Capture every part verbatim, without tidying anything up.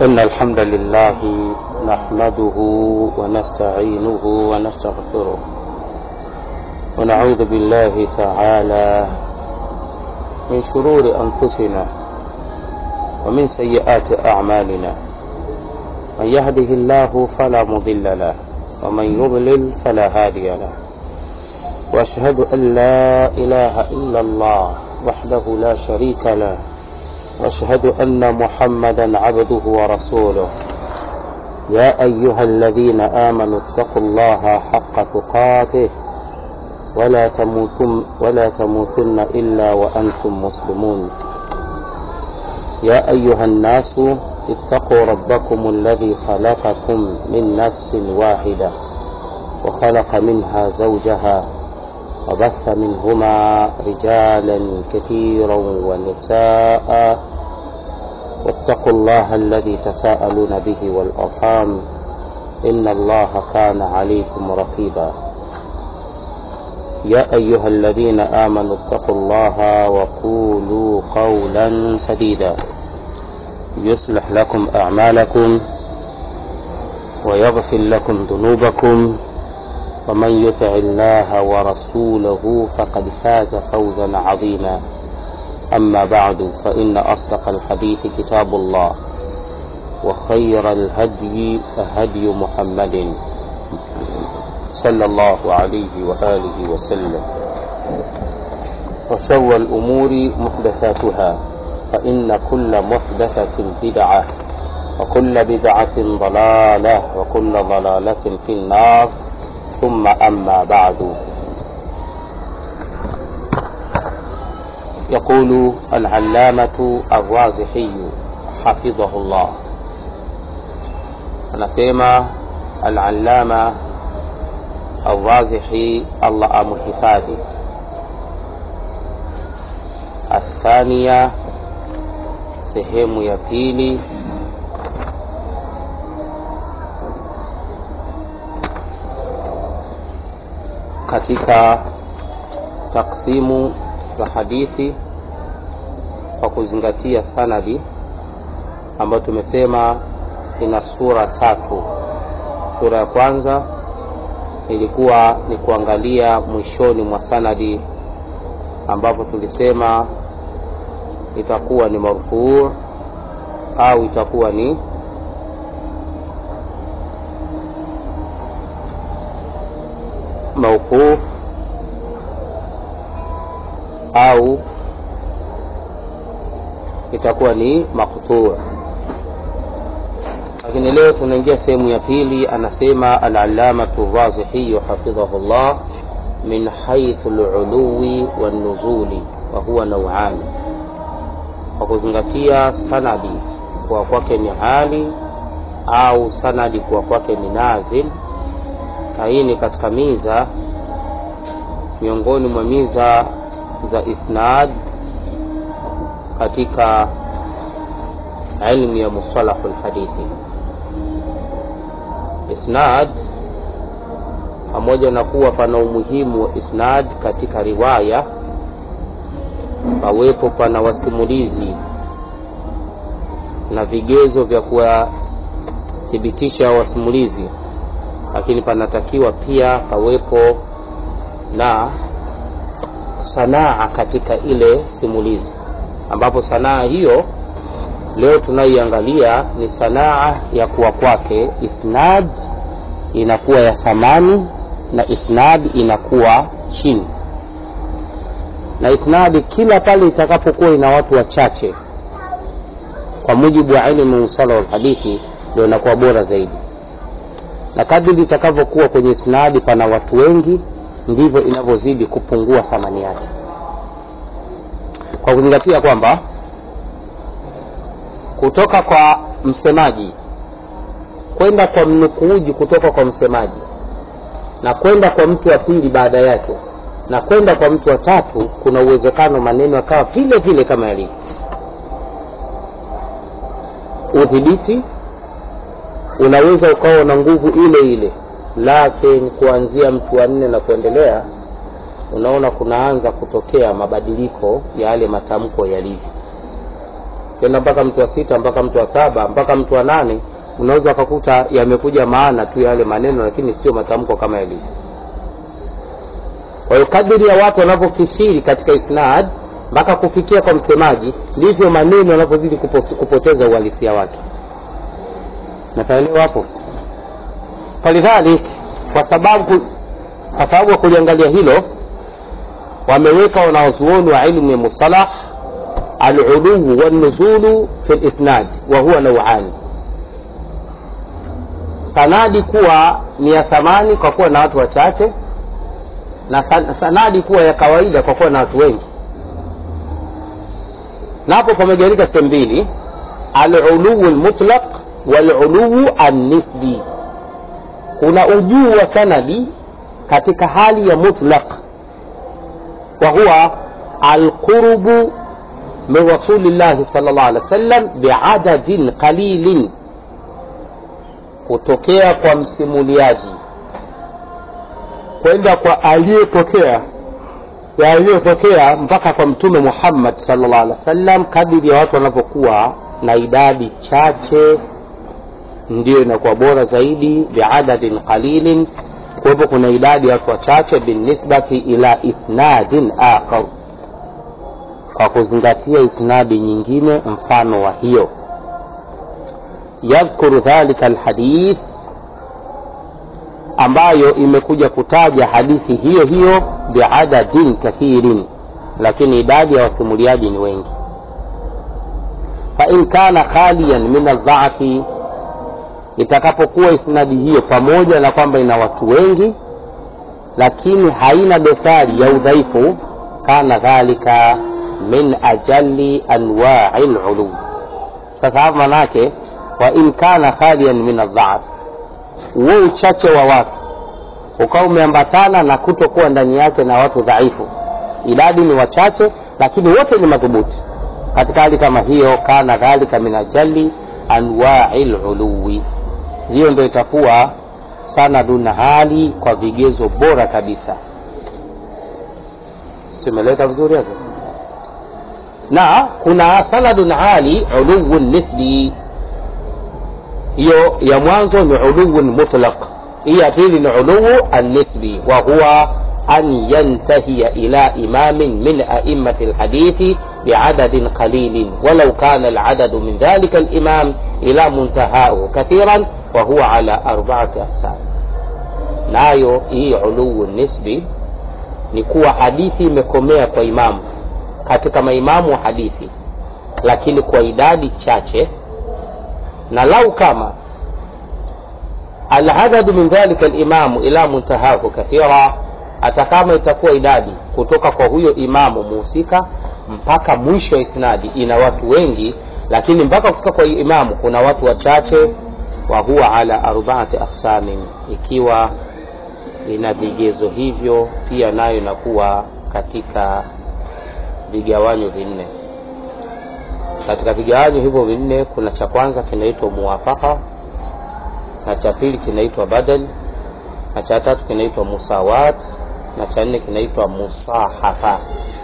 إن الحمد لله نحمده ونستعينه ونستغفره ونعوذ بالله تعالى من شرور أنفسنا ومن سيئات أعمالنا. من يهده الله فلا مضل له ومن يضلل فلا هادي له. وأشهد أن لا إله إلا الله وحده لا شريك له، وأشهد أن محمدا عبده ورسوله. يا أيها الذين آمنوا اتقوا الله حق تقاته ولا تموتن, ولا تموتن إلا وأنتم مسلمون. يا أيها الناس اتقوا ربكم الذي خلقكم من نفس واحدة وخلق منها زوجها وبث منهما رجالا كثيرا ونساء. واتقوا الله الذي تساءلون به والأرحام إن الله كان عليكم رقيبا. يا أيها الذين آمنوا اتقوا الله وقولوا قولا سديدا يصلح لكم أعمالكم ويغفر لكم ذنوبكم، ومن يطع الله ورسوله فقد فاز فوزا عظيما. أما بعد، فإن أصدق الحديث كتاب الله، وخير الهدي هدي محمد صلى الله عليه وآله وسلم، وشر الأمور محدثاتها، فإن كل محدثة بدعة، وكل بدعة ضلالة، وكل ضلالة في النار. ثم أما بعد. يقول العلامة الرازحي حفظه الله، anasema al-allama al-razihi Allah amuhifadhi, athania, sehemu ya pili katika taksimu za hadithi kwa kuzingatia sanadi, ambayo tumesema ina sura tatu. Sura ya kwanza ilikuwa ni kuangalia mwishoni mwa sanadi, ambapo tulisema itakuwa ni marfu' au itakuwa ni mawquf au itakuwa ni maqtu'. Lakini leo tunaingia sehemu ya pili. Anasema al-allamatu ar-razihi hafidhahullah, min haythu al-uluwi wan-nuzuli wa huwa naw'an, kwa kuzingatia sanadi kwa kwake ni hali au sanadi kwa kwake ni nazil. Hii ni katika miza miongoni mwa miza za isnad katika ilmu ya mustalahul hadithi. Isnad, pamoja na kuwa pana umuhimu wa isnad katika riwaya, pawepo pana wasimulizi na vigezo vya kuwathibitisha wasimulizi, lakini panatakiwa pia pawepo na sanaa katika ile simulizi, ambapo sanaa hiyo leo tunaiangalia ni sanaa ya kuwa kwake isnad inakuwa ya thamani na isnad inakuwa chini. Na isnad kila pale itakapokuwa ina watu wachache, kwa mujibu wa ilmu mustalah al-hadithi, ndio inakuwa bora zaidi. Na kadri itakavyokuwa kwenye isnad pana watu wengi, ndivyo inavyozidi kupungua thamani yake, kwa kuzingatia kwamba kutoka kwa msemaji kwenda kwa mnukuuji, kutoka kwa msemaji na kwenda kwa mtu wa pili baada yake na kwenda kwa mtu wa tatu, kuna uwezekano maneno yakawa vile vile kama yalivyo. Udhibiti unaweza ukawa na nguvu ile ile, lakini kuanzia mtu wa nne na kuendelea, unaona kunaanza kutokea mabadiliko ya yale matamko yalivyo. kwenda mpaka mtu wa sita, mpaka mtu wa saba, mpaka mtu wa nane, unaweza kukuta yamekuja maana tu yale maneno, lakini sio matamko kama yalivyo. Kwa hiyo kadiri ya watu wanapokithiri katika isnad mpaka kufikia kwa msemaji, ndivyo maneno yanapozidi kupoteza uhalisia wake. Naelewa hapo? Falidhalik, kwa sababu kwa sababu kuliangalia hilo, wameweka wanazuoni wa ilmu ya mustalah al-ulu wan-nuzulu fi al-isnad wa huwa naw'an. Sanadi kuwa ni ya thamani kwa kuwa na watu wachache, na sanadi kuwa ya kawaida kwa kuwa na watu wengi. Na hapo pamegawanyika sehemu mbili, al-ulu al-mutlaq wal-ulu an-nisbi. Kuna ujuu wa sanadi katika hali ya mutlaq, wa huwa al-qurbu min rasulillah sallallahu alaihi wasallam bi'adadin qalilin, kutokea kwa msimuliaji kwenda kwa aliyepokea ya aliyepokea mpaka kwa mtume Muhammad sallallahu alaihi wasallam, kadiri ya watu wanapokuwa na idadi chache ndio inakuwa bora zaidi. Bi'adadin qalilin, kwa hivyo kuna idadi ya watu wachache, binisbati ila isnadin akhar, kwa kuzingatia isnadi nyingine mfano wa hiyo. Yadhkuru dhalika alhadith, ambayo imekuja kutaja hadithi hiyo hiyo bi'adadin kathirin, lakini idadi ya wasimuliaji ni wengi. Fa in kana khaliyan min adh-dha'fi, itakapokuwa isnadi hiyo pamoja na kwamba ina watu wengi lakini haina dosari ya udhaifu, kana dhalika min ajalli anwa'il ulu. Sasa hapo manake, wa in kana khaliyan min adh-dha'f, uwe uchache wa watu ukao umeambatana na kutokuwa ndani yake na watu dhaifu, idadi ni wachache lakini wote ni madhubuti, katika hali kama hiyo, kana dhalika min ajalli anwa'il uluwi, hiyo ndio itakuwa sanadun hali kwa vigezo bora kabisa. Simeleka vizuri hapo? Na kuna sanadun hali uluwun nisbi, hiyo ya mwanzo ni uluwun mutlaq, hii ya pili ni uluwu an-nisbi, wa huwa an yantahiya ila imamin min a'immati al-hadithi bi'adadin qalilin walau kana al-'adadu min dhalika al-imam ila muntahahu kathiran wa huwa ala arba'ati aqsam. Nayo hii uluwu nisbi ni kuwa hadithi imekomea kwa imamu katika maimamu wa hadithi, lakini kwa idadi chache, na lau kama al-adadu min dhalika al-imamu ila muntahahu kathira, atakama itakuwa idadi kutoka kwa huyo imamu muhusika mpaka mwisho wa isnadi ina watu wengi, lakini mpaka kufika kwa imamu kuna watu wachache, wa huwa ala arba'ati aqsamin, ikiwa ina vigezo hivyo pia nayo inakuwa katika vigawanyo vinne. Katika vigawanyo hivyo vinne, kuna cha kwanza kinaitwa muwafaqa, na cha pili kinaitwa badal, na cha tatu kinaitwa musawat, na cha nne kinaitwa musahafa.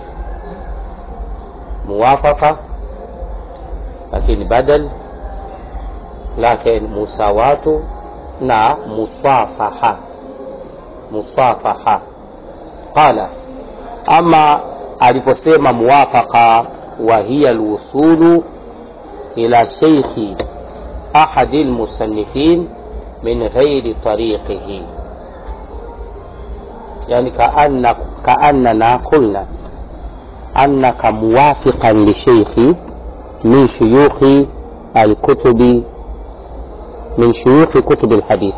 Muwafaqa lakini badal, lakini musawatu na musafaha. Musafaha qala, ama aliposema muwafaqa wa hiya alwusulu ila shaykhi ahadi almusannifin min ghairi tariqihi, yani kaanna kaannana qulna annaka muwafiqan li shaykhi min shuyukhi alkutubi min shuyukhi kutub alhadith.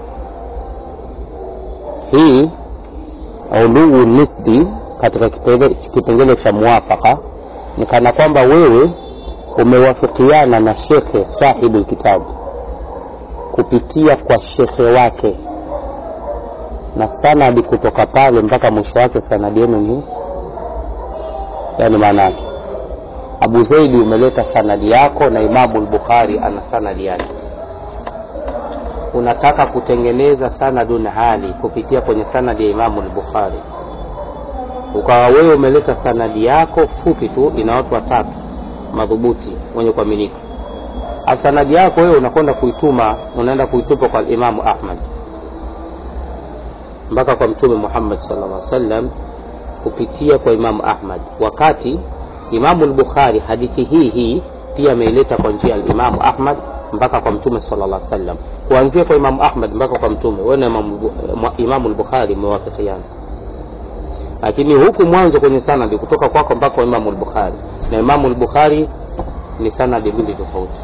Hii uluwu nisbi katika kipengele cha muwafaqa ni kana kwamba wewe umewafikiana na shekhe sahibu kitabu kupitia kwa shekhe wake, na sanadi kutoka pale mpaka mwisho wake sanadi yenu ni, yani maana yake Abu Zaidi umeleta sanadi yako na Imamu al-Bukhari ana sanadi yake. Unataka kutengeneza sanadun hali kupitia kwenye sanadi ya Imamu al-Bukhari, ukawa wewe umeleta sanadi yako fupi tu ina watu watatu, madhubuti wenye kuaminika. Sanadi yako wewe unakwenda kuituma, unaenda kuitupa kwa Imam Ahmad mpaka kwa Mtume Muhammad sallallahu alaihi wasallam kupitia kwa Imam Ahmad, wakati Imam al-Bukhari hadithi hii hii pia ameileta kwa njia ya Imam Ahmad mpaka kwa Mtume sallallahu alaihi wasallam, kuanzia kwa Imam Ahmad mpaka kwa Mtume. Wewe na Imam al-Bukhari mmewafikiana, lakini huku mwanzo kwenye sanadi kutoka kwako mpaka kwa Imam al-Bukhari na Imam al-Bukhari ni sanadi mbili tofauti.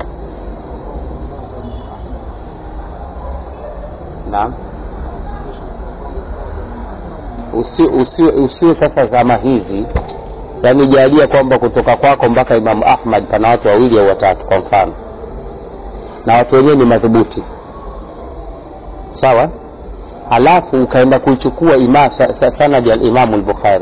Naam, usio usio usio sasa zama hizi yani jalia kwamba kutoka kwako mpaka Imam Ahmad pana watu wawili au watatu kwa mfano, na watu wenyewe ni madhubuti, sawa, halafu ukaenda kuichukua ima sanad ya Imam al-Bukhari,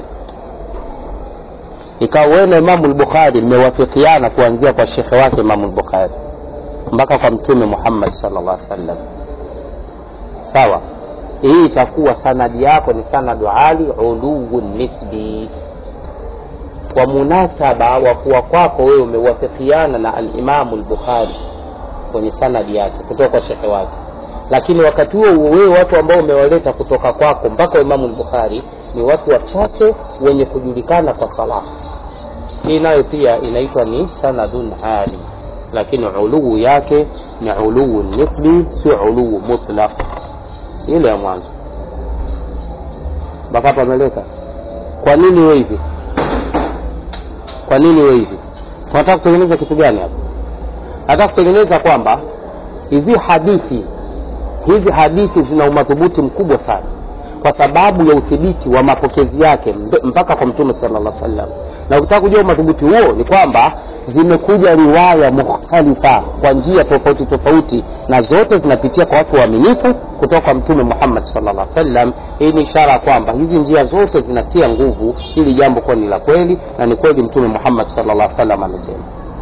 ikawa wewe na Imam al-Bukhari mmewafikiana kuanzia kwa shekhe wake Imam al-Bukhari mpaka kwa Mtume Muhammad sallallahu alaihi wasallam, sawa, hii itakuwa sanadi yako ni sanadu ali uluun nisbi, kwa munasaba wa kuwa kwako wewe umewafikiana na al-Imam al-Bukhari kwenye sanadi yake kutoka kwa shekhe wake. Lakini wakati huo wewe watu ambao umewaleta kutoka kwako mpaka Imam al-Bukhari ni watu wachache wenye kujulikana kwa salah, hii nayo pia inaitwa ni sanadun ali, lakini uluu yake ni uluu nisbi, si uluu mutlaq ile ya mwanzo. Baka pameleka. Kwa nini wewe hivi? Kwa nini wewe hivi? Tunataka kutengeneza kitu gani hapa? Nataka kutengeneza kwamba hizi hadithi hizi hadithi zina umadhubuti mkubwa sana kwa sababu ya udhibiti wa mapokezi yake mpaka kwa Mtume sallallahu alaihi wasallam. Na ukitaka kujua umadhubuti huo ni kwamba zimekuja riwaya mukhtalifa kwa njia tofauti tofauti, na zote zinapitia kwa watu waaminifu kutoka kwa Mtume Muhammad sallallahu alaihi wasallam. Hii ni ishara kwamba hizi njia zote zinatia nguvu ili jambo kwa ni la kweli, na ni kweli Mtume Muhammad sallallahu alaihi wasallam amesema.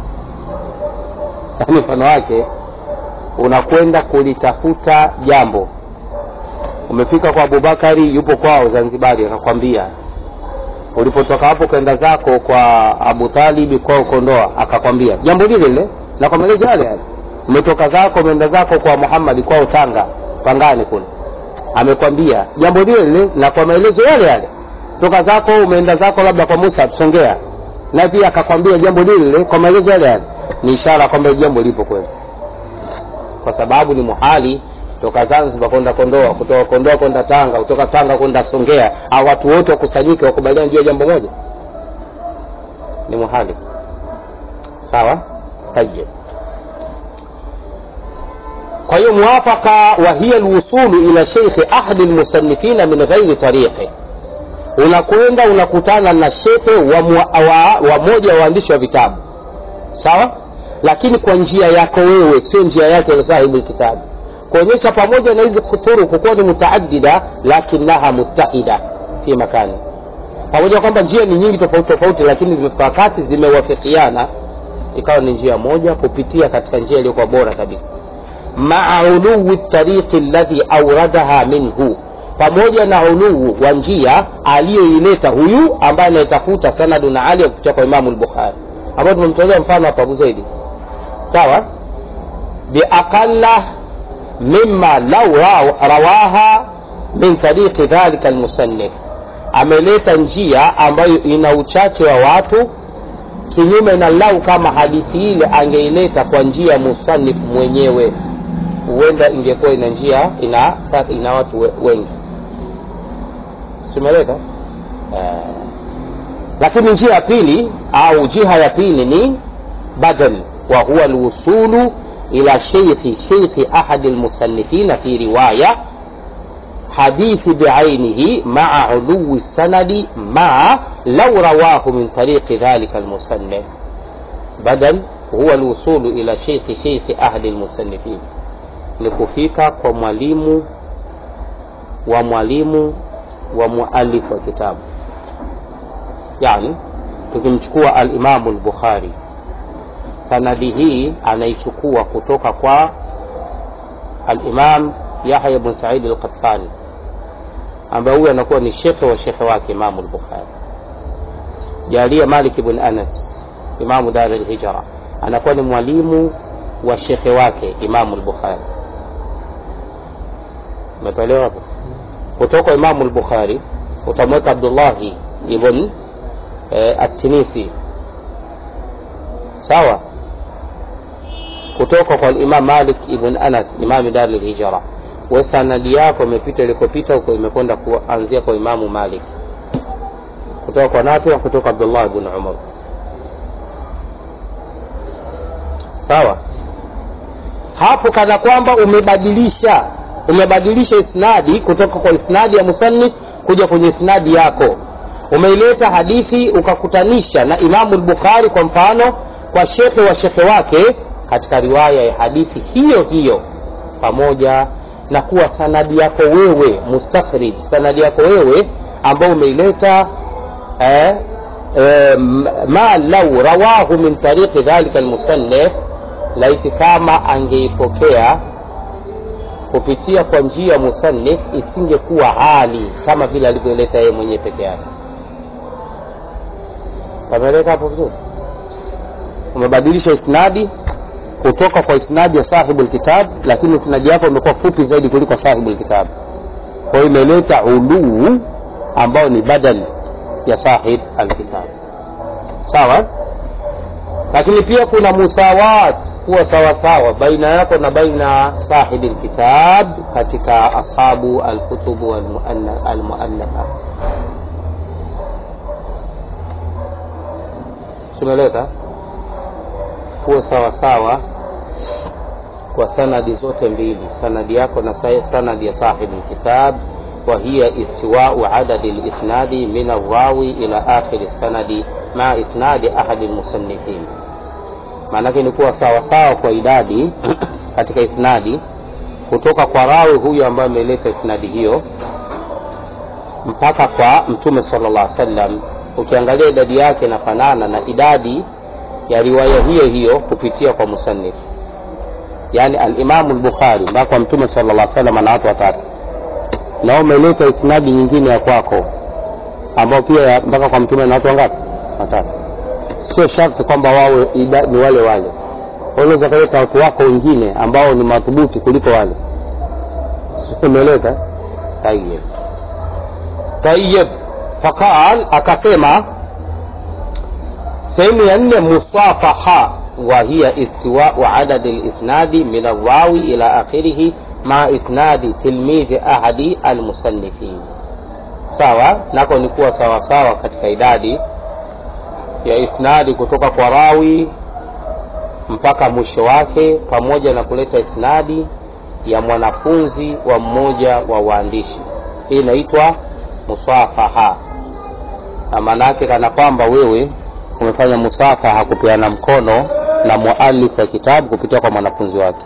Kwa mfano wake, unakwenda kulitafuta jambo, umefika kwa Abubakari yupo kwao Zanzibari, akakwambia ulipotoka hapo kaenda zako kwa Abu Talib kwao Kondoa, akakwambia jambo lile lile na kwa maelezo yale yale. Umetoka zako umeenda zako kwa Muhammad kwao Tanga Pangani kule, amekwambia jambo lile lile na kwa maelezo yale yale. Toka zako umeenda zako labda kwa Musa Songea, na pia akakwambia jambo lile lile kwa maelezo yale yale. Ni ishara kwamba jambo lipo kweli, kwa sababu ni muhali kutoka Zanzibar kwenda Kondoa, kutoka Kondoa kwenda Tanga, kutoka Tanga kwenda Songea, au watu wote wakusanyike wakubaliane juu ya jambo moja, ni muhali. Sawa? Tayeb. Kwa hiyo muwafaqa wa hiya alwusulu ila shaykh ahad almusannifin min ghairi tariqi, unakwenda unakutana na shekhe wa, wa, wa moja wa waandishi wa vitabu, sawa, lakini kwa njia yako wewe, sio njia yake ya sahibu kitabu, kuonyesha pamoja na hizi khuturu kuwa ni mutaaddida lakinaha muttahida fi makani, pamoja kwamba njia ni nyingi tofauti tofauti, lakini zimefika wakati zimewafikiana ikawa ni njia moja kupitia katika njia iliyokuwa bora kabisa. Ma'a uluwi tariqi alladhi awradaha minhu, pamoja na uluu wa njia aliyoileta huyu ambaye anatafuta sanadun ali kutoka kwa Imam al-Bukhari, ambapo tumemtolea mfano hapa Abu Zaidi, sawa, bi aqalla mimma law rawaha min tariqi dhalika almusannif, ameleta njia ambayo ina uchache wa watu, kinyume na lau kama hadithi ile angeileta kwa njia musannif mwenyewe, huenda ingekuwa ina njia ina ina watu wengi. Simeleka? Uh, lakini njia ya pili au jiha ya pili ni badal, wa huwa alwusulu ila shaykhi shaykhi ahad almusannifin fi riwaya hadithi bi'ainihi ma'a uluwi sanadi ma'a law rawahu min tariqi dhalika almusannif. Badal huwa alwusulu ila shaykhi shaykhi ahad almusannifin, ni kufika kwa mwalimu wa mwalimu wa muallif wa kitabu. Yani tukimchukua al-Imam al-Bukhari, sanadi hii anaichukua kutoka kwa al-Imam Yahya ibn Sa'id al-Qattani, ambaye huyu anakuwa ni shekhe wa shekhe wake Imam al-Bukhari. Jalia Malik ibn Anas Imamu Dar al-Hijra, anakuwa ni mwalimu wa shekhe wake Imamu al-Bukhari. Umeelewa hapo? Kutoka Imamu al-Bukhari utamweka Abdullah ibn eh, at-Tinisi, sawa, kutoka kwa Imam Malik ibn Anas, Imam Dar al-Hijra. Wa sanadi yako imepita ilikopita huko, imekwenda kuanzia kwa Imamu Malik, kutoka kwa Nafi, kutoka Abdullah ibn Umar, sawa. Hapo kana kwamba umebadilisha umebadilisha isnadi kutoka kwa isnadi ya musannif kuja kwenye isnadi yako. Umeileta hadithi ukakutanisha na Imamu al-Bukhari kwa mfano kwa shekhe wa shekhe wake katika riwaya ya hadithi hiyo hiyo, pamoja na kuwa sanadi yako wewe mustakhrij, sanadi yako wewe ambao umeileta eh, eh, ma law rawahu min tariqi dhalika al-musannif, laiti kama angeipokea kupitia kwa njia musannif isingekuwa hali kama vile alivyoleta yeye mwenyewe peke yake. Pameleka hapo vizuri? Umebadilisha isnadi kutoka kwa isnadi ya sahibul kitab, lakini isnadi yako imekuwa fupi zaidi kuliko sahibul kitab. Kwa hiyo imeleta ulu ambao ni badal ya sahib al-kitab, sawa. Lakini pia kuna musawat, kuwa sawa sawa baina yako na baina sahib al-kitab katika ashabu al-kutub wal-muannafa. Tumeleka kuwa sawa sawa kwa sanadi zote mbili, sanadi yako na sanadi ya sahib al-kitab, wa hiya istiwa'u adad al-isnadi min ar-rawi ila akhir as-sanadi ma isnadi ahad al-musannifin. Maana yake ni kuwa sawa sawa kwa idadi katika isnadi kutoka kwa rawi huyu ambaye ameleta isnadi hiyo mpaka kwa Mtume sallallahu alaihi wasallam. Ukiangalia idadi yake inafanana na idadi ya riwaya hiyo hiyo kupitia kwa musannif, yani al-Imam al-Bukhari mpaka kwa Mtume sallallahu alaihi wasallam na watu watatu, na umeleta isnadi nyingine ya kwako ambao pia mpaka kwa Mtume na watu wangapi? Watatu. Sio sharti kwamba wao ni wale wale, unaweza kuleta watu wako wengine ambao ni madhubuti kuliko wale. Umeeleka? Tayyib. Tayyib. Faqal, akasema sehemu ya nne, musafaha wa hiya istiwa'u adad al-isnadi min ar-rawi ila akhirih ma isnadi tilmidhi ahadi al-musannifin. Sawa, nako ni kuwa sawa sawa katika idadi ya isnadi kutoka kwa rawi mpaka mwisho wake, pamoja na kuleta isnadi ya mwanafunzi wa mmoja wa waandishi. Hii inaitwa musafaha. Na maana yake kana kwamba wewe umefanya musafaha, kupeana mkono na muallif wa kitabu kupitia kwa mwanafunzi wake.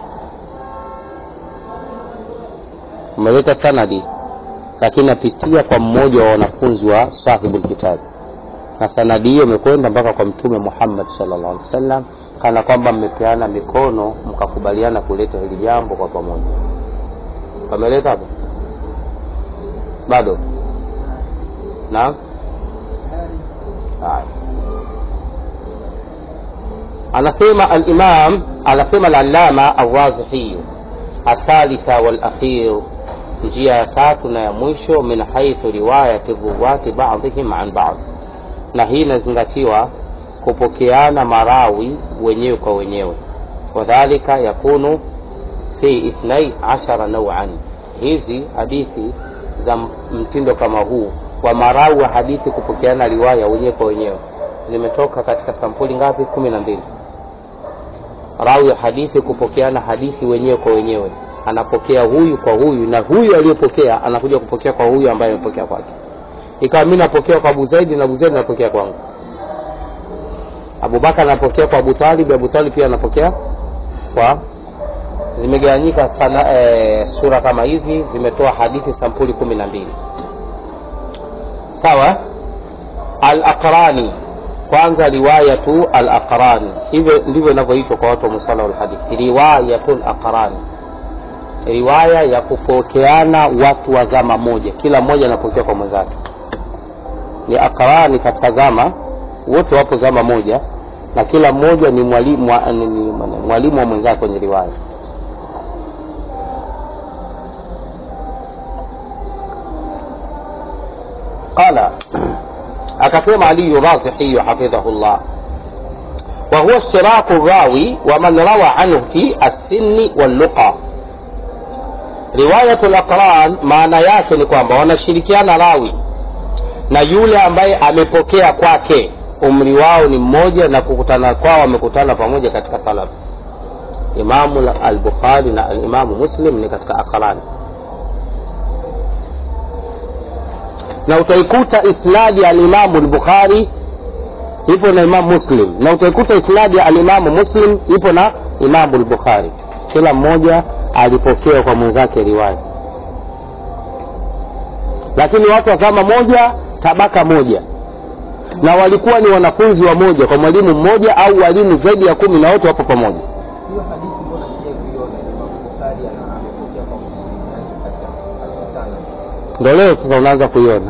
Umeleta sanadi lakini napitia kwa mmoja wa wanafunzi wa sahibul kitab, na sanadi hiyo imekwenda mpaka kwa Mtume Muhammad sallallahu alaihi wasallam, kana kwamba mmepeana mikono mkakubaliana kuleta hili jambo kwa pamoja. Pameleta hapo? Bado? Naam. Haya. Anasema al-Imam, anasema al-Allama al-Wazihi, athalitha wal-akhir, njia ya tatu na ya mwisho, min haythu riwayati ruwati ba'dihim an ba'd, na hii inazingatiwa kupokeana marawi wenyewe kwa wenyewe. Wadhalika yakunu fi ithnai ashara naw'an, hizi hadithi za mtindo kama huu wa marawi wa hadithi kupokeana riwaya wenyewe kwa wenyewe zimetoka katika sampuli ngapi? kumi na mbili. Rawi hadithi kupokeana hadithi wenyewe kwa wenyewe, anapokea huyu kwa huyu, na huyu aliyepokea anakuja kupokea kwa huyu ambaye amepokea kwake. Ikawa mimi napokea kwa Abu Zaid na Abu Zaid anapokea kwangu. Abu Bakar anapokea kwa Abu Talib, Abu Talib pia anapokea kwa. Zimegawanyika sana e, sura kama hizi zimetoa hadithi sampuli kumi na mbili. Sawa? Al-Aqrani, kwanza riwayatu al-Aqrani, hivyo ndivyo inavyoitwa kwa watu wa musala wal hadith, riwayatul Aqrani, riwaya ya kupokeana watu wa zama moja, kila mmoja anapokea kwa mwenzake. Ni Aqrani katika zama, wote wapo zama moja, na kila mmoja ni mwalimu wa, ni, ni, mwalimu wa mwenzake kwenye riwaya. Qala akasema Ali Razihi hafidhahullah, wa huwa ishtiraku rawi wa man rawa anhu fi as-sinni wal-luqa. Riwayatul aqran maana yake ni kwamba wanashirikiana rawi na yule ambaye amepokea kwake, umri wao ni mmoja na kukutana kwao wamekutana pamoja katika talab. Imamu al-Bukhari na al-Imamu Muslim ni katika aqran, na utaikuta isnadi ya al-Imamu al-Bukhari ipo na Imamu Muslim, na utaikuta isnadi ya al-Imamu Muslim ipo na Imamu al-Bukhari. Kila mmoja alipokea kwa mwenzake riwaya, lakini watu wa zama moja, tabaka moja, na walikuwa ni wanafunzi wa moja kwa mwalimu mmoja au walimu zaidi ya kumi na wote wapo pamoja. Hiyo hadithi mbona sije kuiona Imam Bukhari amepokea kwa Muslim katika sana? Ndio leo sasa unaanza kuiona.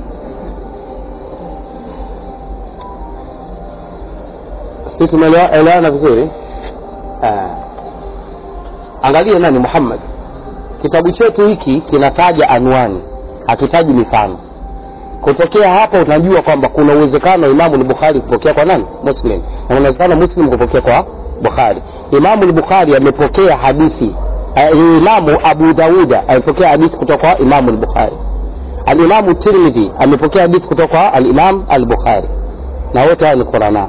Sisi tumeelewana vizuri? Ah. Angalia nani Muhammad. Kitabu chetu hiki kinataja anwani, hakitaji mifano. Kutokea hapa unajua kwamba kuna uwezekano Imamu al-Bukhari kupokea kwa nani? Muslim. Na kuna uwezekano Muslim kupokea kwa Bukhari. Imamu al-Bukhari amepokea hadithi. Uh, Imamu Abu Dawuda amepokea hadithi kutoka kwa Imamu al-Bukhari. Al-Imamu Tirmidhi amepokea hadithi kutoka kwa al-Imam al-Bukhari. Na wote ni Qur'ana.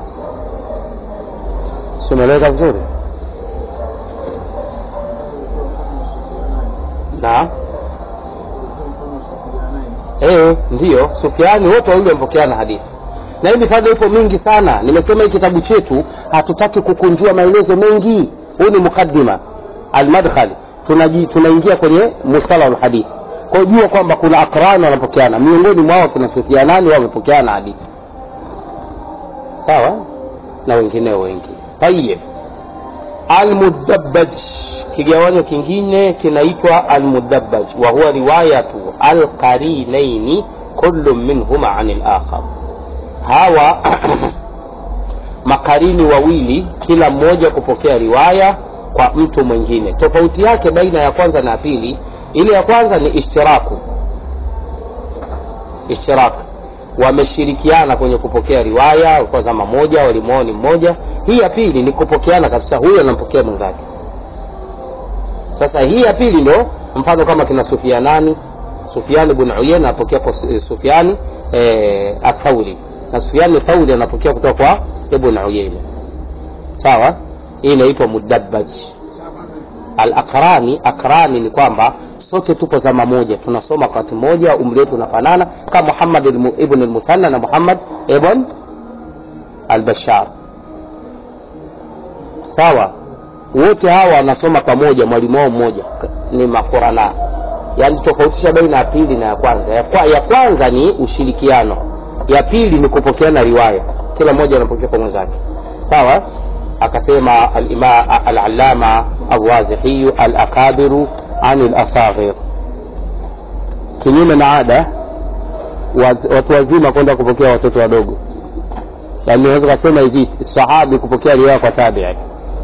Simeleka vizuri? Na eh ndio Sufyani, wote wale wamepokeana hadithi. Na hii mifano ipo mingi sana. Nimesema hii kitabu chetu hatutaki kukunjua maelezo mengi. Huu ni mukaddima al-madkhal, tunaji tunaingia kwenye mustalah al-hadith. Kwa jua kwamba kuna aqran wanapokeana, miongoni mwao kuna Sufyanani wamepokeana hadithi, sawa na wengineo wengi. Tayeb, al-mudabbaj, kigawanyo kingine kinaitwa al-mudabbaj, wa huwa riwayatu al-qarinaini kullu minhuma anil akhar. Hawa makarini wawili, kila mmoja kupokea riwaya kwa mtu mwingine. Tofauti yake baina ya kwanza na pili, ile ya kwanza ni ishtiraku. Ishtirak, wameshirikiana kwenye kupokea riwaya kwa zama moja, walimuoni mmoja. Hii ya pili ni kupokeana kabisa, huyu anampokea mwenzake. Sasa hii ya pili ndio mfano kama kina Sufyanani, Sufyan ibn Uyayna anapokea kwa Sufyan eh Athauri, na Sufyan Athauri anapokea kutoka kwa Ibn Uyayna. Sawa? Hii inaitwa mudabbaj. Al-aqrani, aqrani ni kwamba sote tupo zama moja, tunasoma wakati mmoja, umri wetu unafanana, kama Muhammad ibn al-Muthanna na Muhammad ibn al-Bashar. Sawa? Wote hawa wanasoma pamoja, mwalimu wao mmoja, ni makorana. Yaani tofautisha baina ya pili na ya kwanza. Ya, kwa, ya kwanza ni ushirikiano, ya pili ni kupokeana riwaya, kila mmoja anapokea kwa mwenzake. Sawa? Akasema al-Imam al-Allama al-Wazihi al-Akabiru anil asaghir, kinyume na ada watu wazima kwenda kupokea watoto wadogo. Yaani unaweza kusema hivi, sahabi kupokea riwaya kwa tabi'i,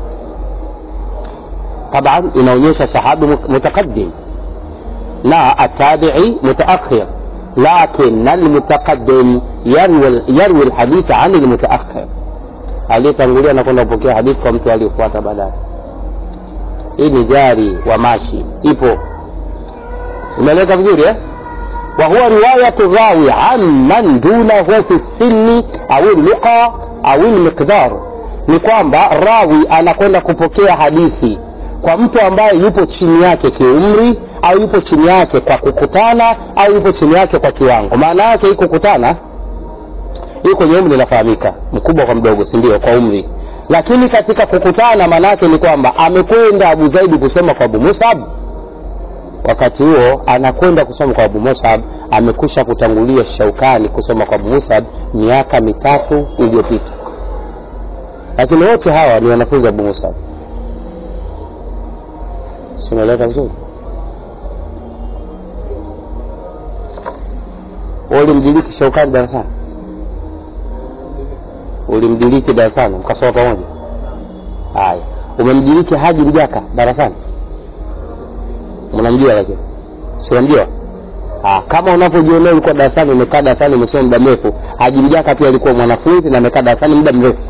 taban inaonyesha sahabi mutaqaddim na at-tabi'i mutaakhir, lakin al-mutaqaddim yarwi yarwi al-hadith 'an al-mutaakhir. Aliyetangulia na kwenda kupokea hadithi kwa mtu aliyefuata baadaye. Hii ni jari wa mashi, ipo. Umeeleka vizuri eh? Wa huwa riwayatu rawi an man dunahu fi sinni au al-liqa au al-miqdar. Ni kwamba rawi anakwenda kupokea hadithi kwa mtu ambaye yupo chini yake kiumri, au yupo chini yake kwa kukutana, au yupo chini yake kwa kiwango. Maana yake hii kukutana, hii kwenye umri inafahamika, mkubwa kwa mdogo, si ndio, kwa umri. Lakini katika kukutana maana yake ni kwamba amekwenda Abu Zaidi kusoma kwa Abu Musab, wakati huo anakwenda kusoma kwa Abu Musab amekusha kutangulia Shaukani kusoma kwa Abu Musab miaka mitatu iliyopita. Lakini wote hawa ni wanafunzi wa Abu Musab. Unaelewa vizuri? Wale mjiliki Shaukani darasani. Ulimdiriki darasani mkasoma pamoja? Haya. Umemdiriki Haji Mjaka darasani? Mnamjua lakini? Si unamjua? Ah, kama unapojionea ulikuwa darasani, umekaa darasani umesoma muda mrefu, Haji Mjaka pia alikuwa mwanafunzi na amekaa darasani muda mrefu.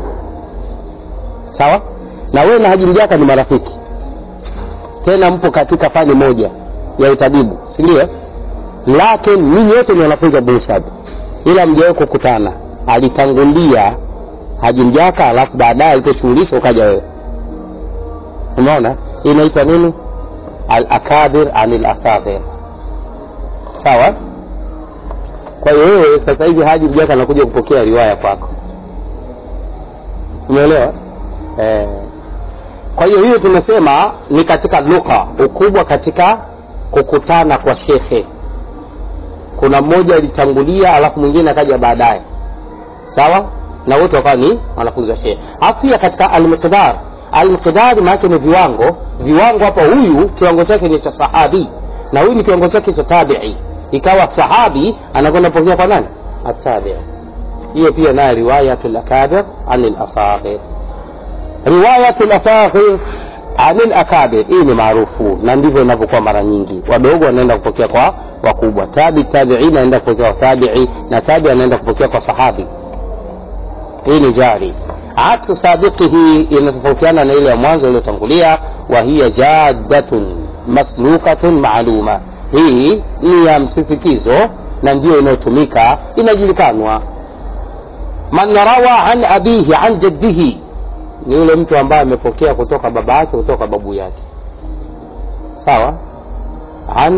Sawa? Na wewe na Haji Mjaka ni marafiki. Tena mpo katika fani moja ya utabibu, si ndio? Lakini ninyi wote ni wanafunzi wa Busad. Ila mjawe kukutana. Alitangulia Haji Mjaka alafu baadaye alipochulishwa ukaja wewe. Umeona? Inaitwa nini? Al-akabir anil asaghir. Sawa? Kwa hiyo wewe sasa hivi Haji Mjaka anakuja kupokea riwaya kwako. Umeelewa? Eh. Kwa hiyo hiyo tunasema ni katika lugha, ukubwa katika kukutana kwa shekhe. Kuna mmoja alitangulia alafu mwingine akaja baadaye. Sawa? Na wote wakawa ni wanafunzi wa shekhe. Hapo pia katika al-miqdar. Al-miqdar maana ni viwango. Viwango hapa, huyu kiwango chake ni cha sahabi na huyu ni kiwango chake cha tabi'i. Ikawa sahabi anakwenda pokea kwa nani? At-tabi'i. Hiyo pia na riwayatul akabir anil asaghir. Riwayatul asaghir anil akabir hii ni maarufu na ndivyo inavyokuwa mara nyingi. Wadogo wanaenda kupokea kwa wakubwa. Tabi tabi'i anaenda kupokea kwa tabi'i na tabi'i anaenda kupokea kwa sahabi. Hii ni jari. Aksu sabiqihi inatofautiana na ile ya mwanzo iliyotangulia, wa hiya jaddatun maslukatun ma'luma. Hii ni ya msisitizo na ndio inayotumika, inajulikanwa. Man rawa an abihi an jaddihi ni yule mtu ambaye amepokea kutoka baba yake kutoka babu yake. Sawa? An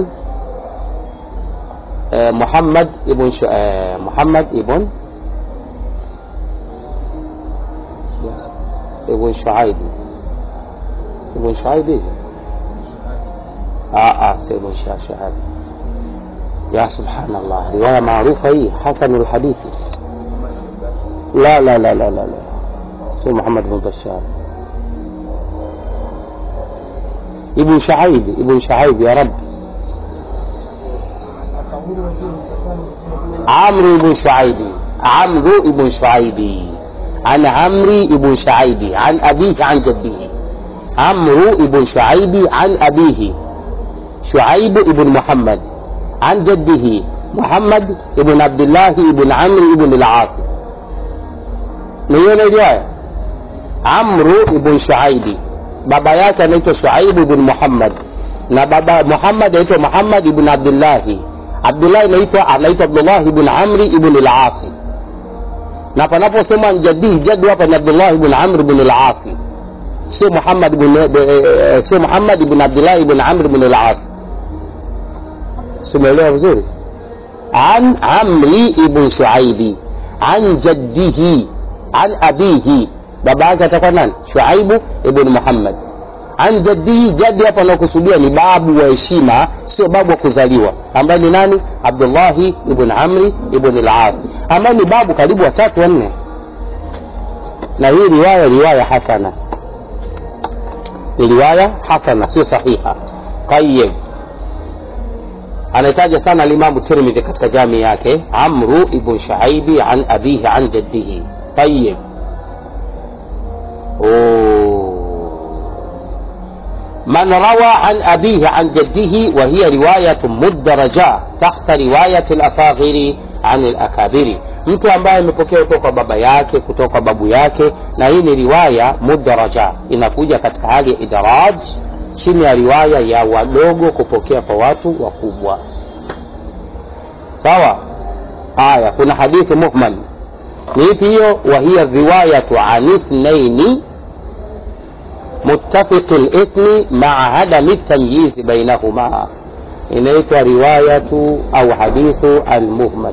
eh, Muhammad ibn Shu, eh, Muhammad ibn ibn Shuaib ibn Shuaib ah ah ibn Shuaib. Ya subhanallah, riwaya maarufa hii, hasanul hadithi. La la la la la la سو محمد بن بشار ابن شعيب ابن شعيب يا رب عمرو بن شعيب عمرو بن شعيب عن عمرو بن شعيب عن أبيه عن جده. عمرو بن شعيب عن أبيه شعيب بن محمد عن جده محمد بن عبد الله بن عمرو بن العاص. نيona riwaya Amru ibn Shuaibi, baba yake anaitwa Shuaib ibn Muhammad na baba Muhammad anaitwa Muhammad ibn Abdullah. Abdullah anaitwa anaitwa Abdullah ibn Amr ibn al-As. Na panaposema jaddi, jaddu hapa ni Abdullah ibn Amr ibn al-As, sio Muhammad ibn sio Muhammad ibn Abdullah ibn Amr ibn al-As. Simuelewa vizuri? An Amri ibn Shuaibi an jaddihi an abihi, baba yake atakuwa nani? Shuaib ibn Muhammad. An jaddi, jaddi hapa anakusudia ni babu wa heshima, sio babu wa kuzaliwa, ambaye ni nani? Abdullah ibn Amr ibn al-As, ambaye ni babu karibu watatu wanne. Na hii riwaya riwaya hasana, riwaya hasana, sio sahiha. Tayyib, anataja sana al-Imam Tirmidhi katika jami yake, Amru ibn Shuaibi an abihi an jaddihi. طيب من روى عن أبيه عن جده وهي رواية مدرجة تحت رواية الأصاغر عن الأكابر. mtu ambaye amepokea kutoka baba yake kutoka babu yake, na hii ni riwaya mudaraja, inakuja katika hali ya idaraj, chini ya riwaya ya wadogo kupokea kwa watu wakubwa. Sawa? Haya, kuna hadithi muhmal ni ipi hiyo? Wa hiya riwayatu an ithnaini muttafiq al-ismi ma'a adami at-tamyiz bainahuma. Inaitwa riwayatu au hadithu al-muhmal.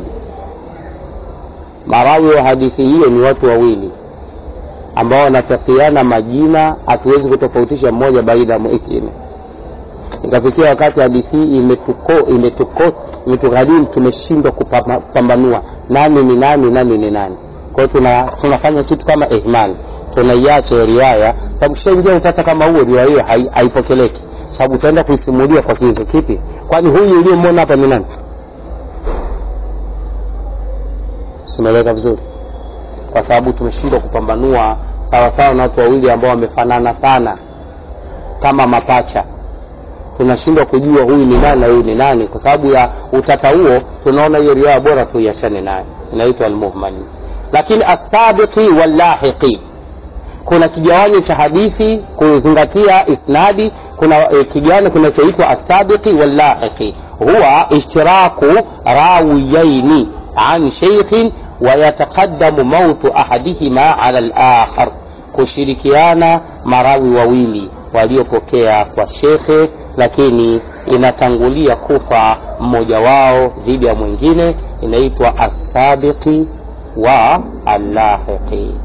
Marawi wa hadithi hiyo ni watu wawili ambao wanafikiana majina, hatuwezi kutofautisha mmoja baina ya mwingine. Ikafikia wakati hadithi hii imetuko imetuko imetugharimu, tumeshindwa kupambanua nani ni nani nani ni nani. Kwa hiyo tuna tunafanya kitu kama ihmal, tunaiacha riwaya, sababu kishaingia utata kama huo, riwaya hiyo haipokeleki, sababu tutaenda kuisimulia kwa kitu kipi? Kwani huyu uliyemwona hapa ni nani? Simeleka vizuri? kwa sababu tumeshindwa kupambanua sawa sawa na watu wawili ambao wamefanana sana kama mapacha. Tunashindwa kujua huyu ni nani na huyu ni nani. Kwa sababu ya utata huo tunaona hiyo riwaya bora tu iachane nayo, inaitwa al-muhmal. Lakini as-sabiqi wal-lahiqi, kuna kigawanyo cha hadithi kuzingatia isnadi. Kuna e, kigawanyo kinachoitwa as-sabiqi wal-lahiqi, huwa ishtiraku rawiyaini an shaykhin wa yataqaddamu mautu ahadihima ala al-akhar, kushirikiana marawi wawili waliopokea kwa shekhe, lakini inatangulia kufa mmoja wao dhidi ya mwingine, inaitwa as-sabiqi wa al-lahiqi.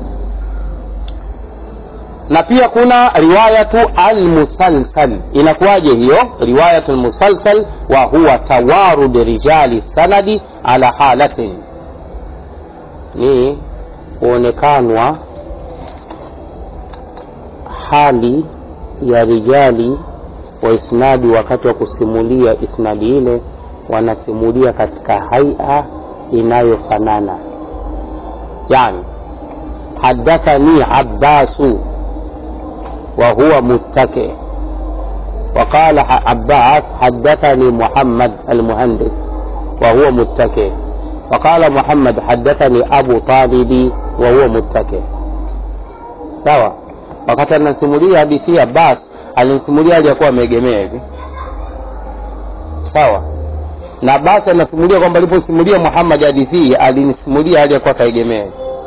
Na pia kuna riwayatu al-musalsal. Inakuwaje hiyo riwayatu al-musalsal? Wa huwa tawarud rijali sanadi ala halatin, ni uonekanwa hali ya rijali wa isnadi wakati wa kusimulia isnadi ile, wanasimulia katika haia inayofanana. Yani hadathani Abbasu wa huwa muttaki, وقال عباس حدثني محمد المهندس وهو متكئ، وقال محمد حدثني أبو طالب وهو متكئ. sawa. Wakati anasimulia hadithi ya Abbas, alinisimulia aliyekuwa ameegemea hivi, sawa, na Abbas anasimulia kwamba aliposimulia Muhammad hadithi alinisimulia aliyekuwa kaegemea,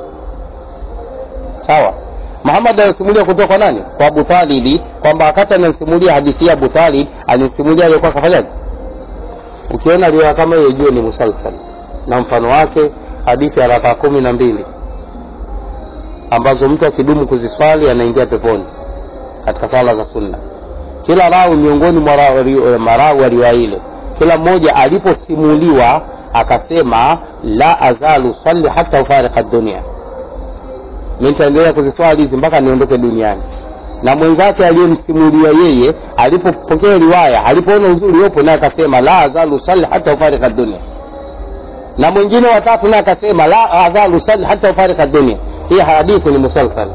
sawa. Muhammad anasimulia kutoka kwa nani? Kwa Abu Talib, kwamba wakati anasimulia hadithi ya Abu Talib alinisimulia aliyekuwa kafanyaje. Ukiona riwaya kama hiyo jua ni musalsal. Na mfano wake hadithi ya raka kumi na mbili ambazo mtu akidumu kuziswali anaingia peponi katika sala za sunna. Kila rawi miongoni mwa marawi wa riwaya ile, kila mmoja aliposimuliwa akasema la azalu salli hata ufariqa dunia, mimi nitaendelea kuziswali hizi mpaka niondoke duniani. Na mwenzake aliyemsimulia yeye alipopokea riwaya, alipoona uzuri upo, naye akasema la azalu salli hata ufariqa dunia. Na mwingine watatu naye akasema la azalu salli hata ufariqa dunia. Hii hadithi ni musalsal.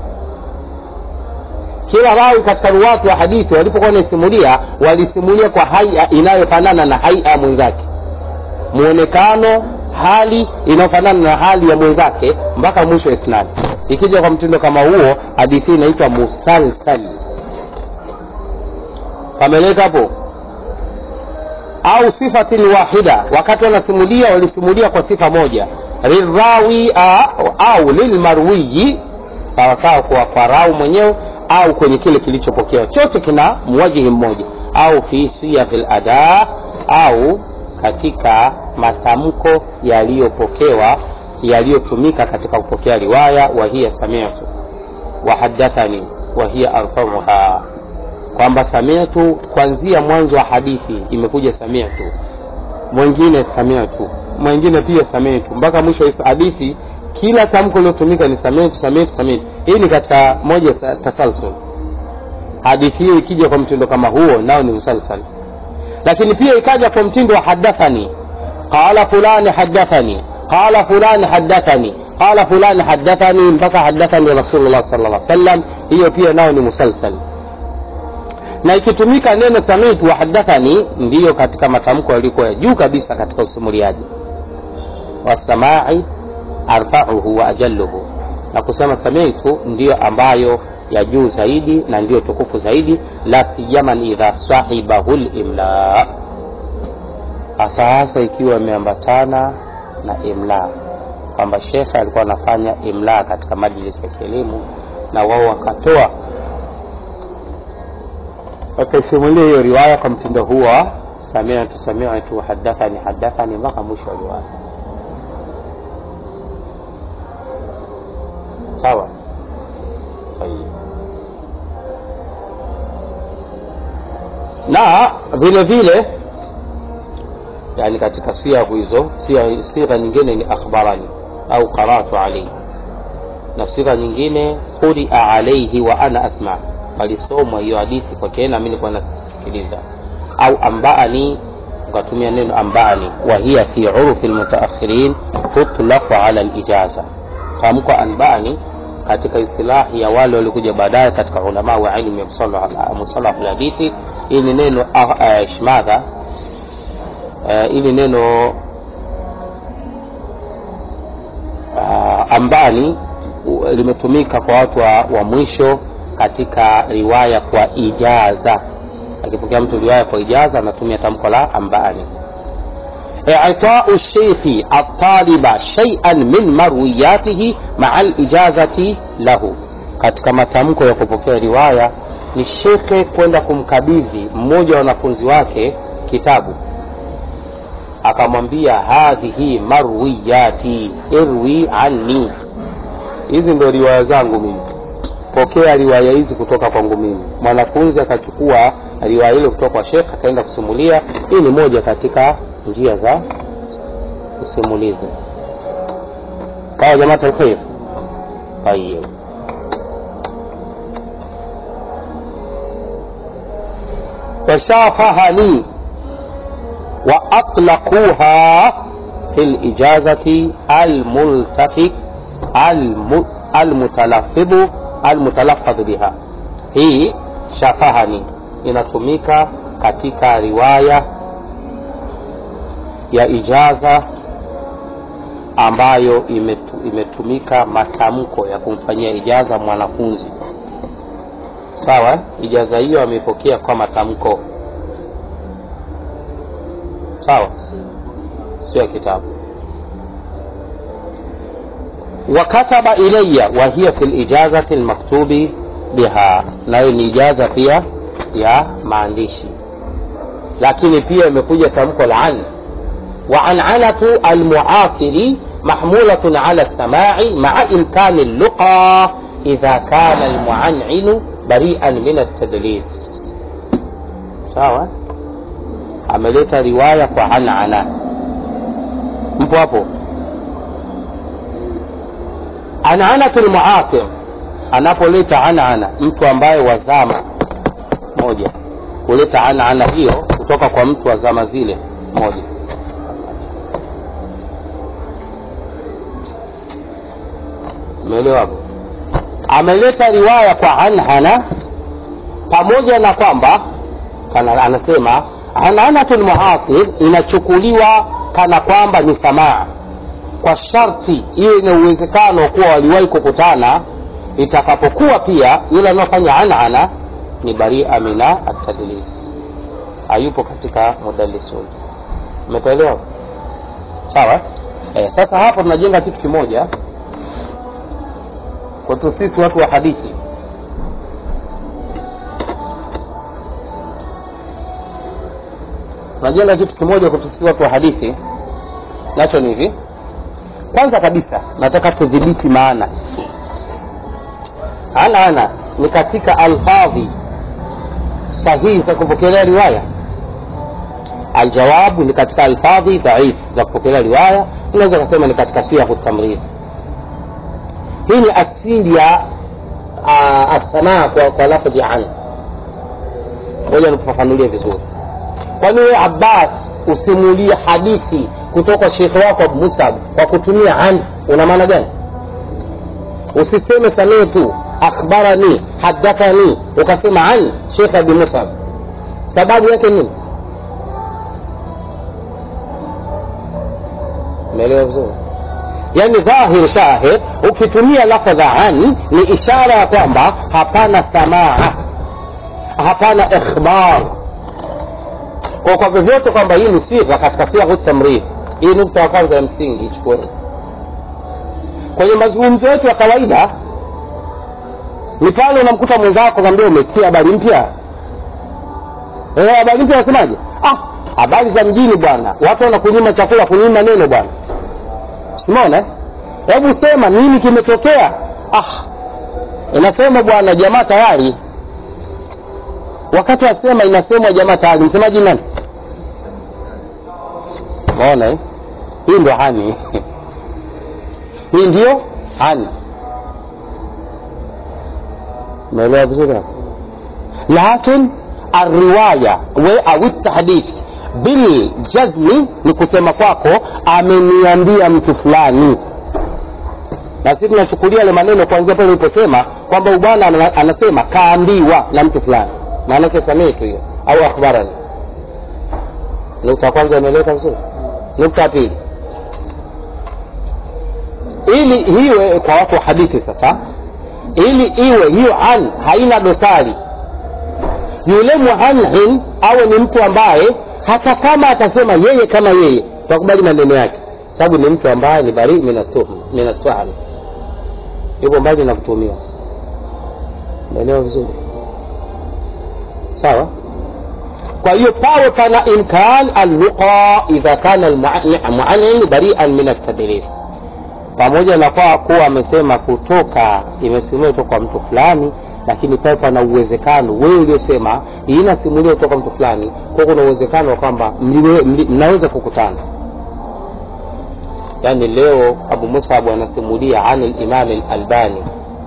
Kila rawi katika ruwatu wa hadithi walipokuwa wanasimulia, walisimulia kwa haia inayofanana na haia mwenzake, muonekano, hali inayofanana na hali ya mwenzake mpaka mwisho isnad. Ikija kwa mtindo kama huo, hadithi inaitwa musalsal. Pameleka hapo. Au sifatin wahida, wakati wanasimulia walisimulia kwa sifa moja, lirawi au lilmarwi, sawa sawa kwa kwa rawi mwenyewe au kwenye kile kilichopokewa, chote kina muwajihi mmoja, au fi siyafil ada, au katika matamko yaliyopokewa yaliyotumika katika kupokea riwaya. Wa hiya sami'tu wa hadathani wa hiya arfamuha, kwamba sami'tu kuanzia mwanzo wa hadithi imekuja sami'tu, mwingine sami'tu, mwingine pia sami'tu, mpaka mwisho wa hadithi kila tamko lilotumika ni sami'tu sami'tu sami'tu. Hii ni katika moja tasalsul. Hadithi hii ikija kwa mtindo kama huo nao ni musalsal. Lakini pia ikaja kwa mtindo wa hadathani, qala fulani hadathani, qala fulani hadathani, qala fulani hadathani, mpaka hadathani Rasulullah sallallahu alaihi wasallam, hiyo pia nao ni musalsal. Na ikitumika neno sami'tu wa hadathani, ndiyo katika matamko yalikuwa juu kabisa katika usimuliaji. Wasama'i arfa'uhu wa ajalluhu, na kusema sami'tu ndiyo ambayo ya juu zaidi na ndiyo tukufu zaidi. La siyaman idha sahibahul imla, asasa ikiwa imeambatana na imla, kwamba shekha alikuwa anafanya imla katika majlisi ya elimu na wao wakatoa wakasimulia hiyo riwaya kwa mtindo huo, sami'tu sami'tu hadathani hadathani, mpaka mwisho wa riwaya. sawa. Na vile vile yani katika siya hizo, siya sifa nyingine ni akhbarani au qara'tu alayhi, na sifa nyingine quri'a alayhi wa ana asma, alisoma hiyo hadithi kwa kena mimi nilikuwa nasikiliza, au amba'ani, ukatumia neno amba'ani. Wa hiya fi urfi almutaakhirin tutlaqu ala alijaza, tamko anbani katika istilahi ya wale waliokuja baadaye katika ulama wa ilmu ya musalah al-hadithi, ili neno ishmadha, ili neno Uh, ambani limetumika kwa watu wa, wa mwisho katika riwaya kwa ijaza. Akipokea mtu riwaya kwa ijaza anatumia tamko la ambani. I'ta'u shaykhi at-taliba shay'an min marwiyatihi ma'a al-ijazati lahu. Katika matamko ya kupokea riwaya ni shekhe kwenda kumkabidhi mmoja wa wanafunzi wake kitabu, akamwambia hadhihi marwiyati irwi anni, hizi ndio riwaya zangu mimi, pokea riwaya hizi kutoka kwangu mimi. Mwanafunzi akachukua riwaya ile kutoka kwa shekhe akaenda kusimulia. Hii ni moja katika njia za kusimuliza. Sawa jamaa alkhair. Tayeb, washafahani وأطلقوها في الإجازة الملتفق المتلفظ المتلفظ بها. hii shafahani inatumika katika riwaya ya ijaza ambayo imetu, imetumika matamko ya kumfanyia ijaza mwanafunzi. Sawa, ijaza hiyo amepokea kwa matamko. sawa, sio kitabu. wakataba ilayya wa hiya fil ijazati almaktubi biha, na ni ijaza pia ya maandishi, lakini pia imekuja tamko la an. wa an'anatu almu'asiri mahmulatun ala as-sama'i ma'a imkani al-luqa idha kana almu'an'inu bari'an min at-tadlis. sawa, ameleta riwaya kwa an'ana. mpo hapo? An'anatul mu'asir, anapoleta an'ana mtu ambaye wazama moja, kuleta an'ana hiyo kutoka kwa mtu wa zama zile moja. Umeelewa hapo? Ameleta riwaya kwa an'ana, pamoja na kwamba kana anasema an'anatul mu'asir inachukuliwa kana kwamba ni samaa, kwa sharti iwe ina uwezekano kuwa waliwahi kukutana. Itakapokuwa pia yule anayofanya an'ana ni bari'a mina at-tadlis, hayupo katika mudallisun. Umeelewa? Sawa. Eh, sasa hapo tunajenga kitu kimoja kwa sisi watu wa hadithi. Tunajenga kitu kimoja kwa sisi watu wa hadithi, nacho ni hivi. Kwanza kabisa nataka kudhibiti maana. Ana ana ni katika alfadhi sahihi za kupokelea riwaya. Aljawabu ni katika alfadhi dhaif za kupokelea riwaya. Unaweza kusema ni katika siyahu tamrid. Hii ni asili ya as-samaa kwa, kwa lafzi an. Ngoja nifafanulie vizuri. Kwa nini Abbas usimulie hadithi kutoka shekhi wako Abu Musab kwa kutumia an? Una maana gani? Usiseme sami'tu, akhbarani, hadathani, ukasema an Sheikh Abu Musab. Sababu yake nini? Umeelewa vizuri? Yani dhahir shahid, ukitumia lafadha an ni ishara ya kwamba hapana samaa, hapana ikhbar. Kwa kwa vyovyote kwamba hii ni sifa katika sifa tamrid. Hii nukta ya kwanza ya msingi ichukue. Kwenye mazungumzo yetu ya kawaida ni pale unamkuta mwenzako kwambia umesikia habari mpya. Eh, habari mpya unasemaje? Ah, habari za mjini bwana. Watu wanakunyima chakula, kunyima neno bwana. Umeona? Hebu sema nini kimetokea? Ah, inasema bwana jamaa tayari. Wakati wasema inasemwa jamaa tayari, msemaji nani? Umeona eh? Hii ndio hani. Hii ndio hani. Umeelewa vizuri hapo? Lakini الروايه au التحديث بالجزم ni kusema kwako ameniambia mtu fulani. Na sisi tunachukulia ile maneno kuanzia pale uliposema kwamba bwana anasema kaambiwa na mtu fulani, maana yake sami'tu hiyo au akhbarani. Nukta kwanza imeleka vizuri. Nukta pili, ili hiwe kwa watu wa hadithi sasa, ili iwe hiyo an haina dosari, yule muhanhin awe ni mtu ambaye hata kama atasema yeye kama yeye tukubali maneno yake, sababu ni mtu ambaye ni bari minatuhum minatuham, yupo mbali na kutumia. Ndio vizuri, sawa. Kwa hiyo pawe pana imkan al-luqa idha kana al-mu'annin bari'an min at-tadlis, pamoja na kwa kuwa amesema kutoka imesimuliwa kutoka kwa mtu fulani, lakini pale pana uwezekano wewe uliosema inasimuliwa kutoka mtu fulani, kwa kuna uwezekano kwamba mnaweza kukutana. Yani leo Abu Musab anasimulia an al-Imam al-Albani,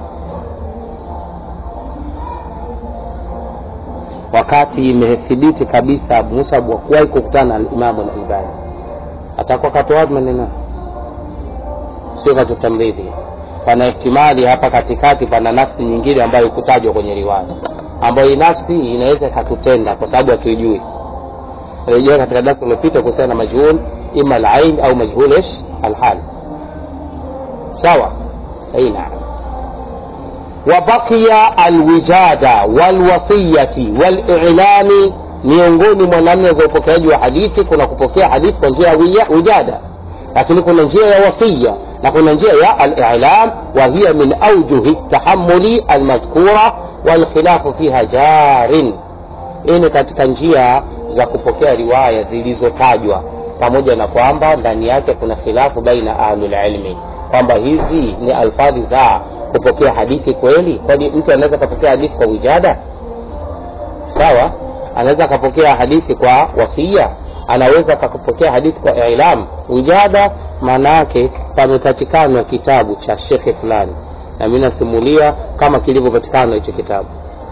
wakati imethibiti kabisa Abu Musab hakuwahi kukutana na Imam al-Albani, atakuwa katoa maneno sio katoa tamridhi. Pana ihtimali hapa katikati, pana nafsi nyingine ambayo ikutajwa kwenye riwaya, ambayo nafsi inaweza ikatutenda kwa sababu hatuijui. Rejea katika darasa lililopita kuhusiana na majhul ima al-ain au majhul ish al-hal, sawa. aina wa baqiya al-wijada wal-wasiyati wal-i'lami. Miongoni mwa namna za upokeaji wa hadithi kuna kupokea hadithi kwa njia ya wijada, lakini kuna njia ya wasiya na kuna njia ya al-i'lam, wa hiya min awjuhi tahammuli al-madhkura wal khilafu fiha jarin. Hii katika njia za kupokea riwaya zilizotajwa, pamoja na kwamba ndani yake kuna khilafu baina ahlul ilmi kwamba hizi ni alfadhi za kupokea hadithi kweli. Kwani mtu anaweza kupokea hadithi kwa wijada? Sawa, anaweza kupokea hadithi kwa wasiya, anaweza kupokea hadithi kwa i'lam. Wijada maana yake pamepatikana kitabu cha shekhe fulani na mimi nasimulia kama kilivyopatikana hicho kitabu.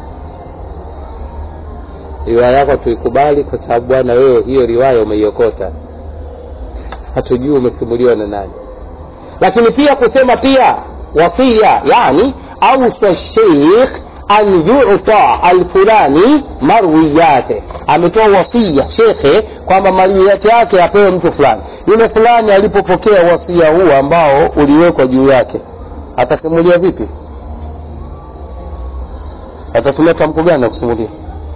Riwaya yako tuikubali kwa sababu bwana wewe hiyo riwaya umeiokota, hatujui umesimuliwa na nani. Lakini pia kusema pia wasia, yani au sheikh an yu'ta al-fulani marwiyate, ametoa wasia shekhe kwamba marwiyate yake apewe mtu fulani. Yule fulani alipopokea wasia huu ambao uliwekwa juu yake, atasimulia vipi? Atatumia tamko gani kusimulia?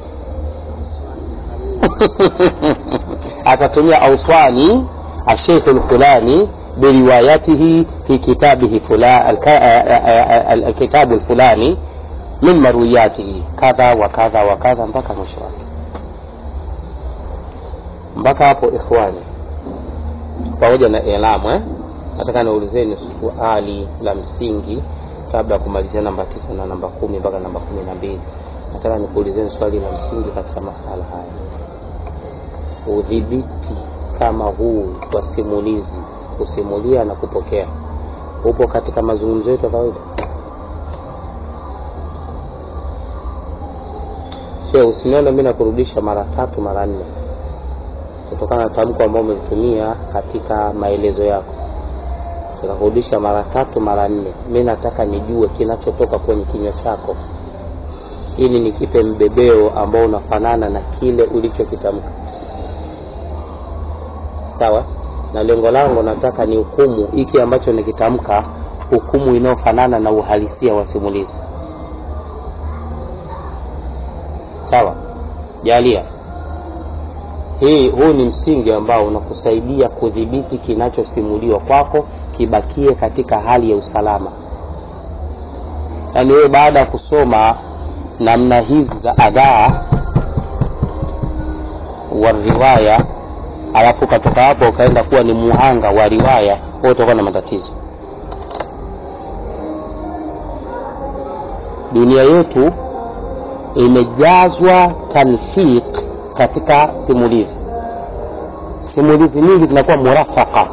Atatumia awsani al-sheikh al-fulani biriwayatihi fi kitabihi fulani al-kitab al-fulani min marwiyatihi kadha wa kadha wa kadha mpaka mwisho wake. Mpaka hapo ikhwani, pamoja na elimu eh, nataka niulizeni swali la msingi kabla kumalizia namba tisa na namba kumi mpaka namba kumi na mbili. Nataka nikuulizeni swali la msingi katika masala haya. Udhibiti kama huu wa simulizi, kusimulia na kupokea, upo katika mazungumzo yetu kawaida? Sio usinione mimi nakurudisha mara tatu mara nne kutokana na tamko ambalo umelitumia katika maelezo yako. Nitakurudisha mara tatu mara nne. Mimi nataka nijue kinachotoka kwenye kinywa chako ili nikipe mbebeo ambao unafanana na kile ulichokitamka, sawa. Na lengo langu nataka ni hukumu hiki ambacho nikitamka, hukumu inayofanana na uhalisia wa simulizi, sawa. Jalia hii, huu ni msingi ambao unakusaidia kudhibiti kinachosimuliwa kwako kibakie katika hali ya usalama. Yaani wewe baada ya kusoma namna hizi za adaa wa riwaya, alafu katoka hapo ukaenda kuwa ni muhanga wa riwaya, wewe utakuwa na matatizo. Dunia yetu imejazwa talfiq katika simulizi. Simulizi nyingi zinakuwa murafaka,